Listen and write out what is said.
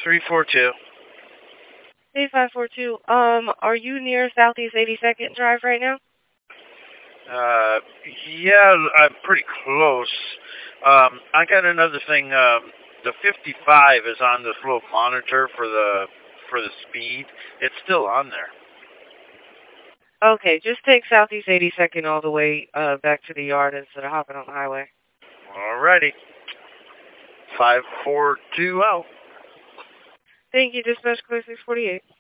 342. Hey, 542. Are you near Southeast 82nd Drive right now? Yeah, I'm pretty close. I got another thing. The 55 is on this little monitor for the speed. It's still on there. Okay, just take Southeast 82nd all the way back to the yard instead of hopping on the highway. Alrighty. 542 out. Thank you, Dispatch Clear 648.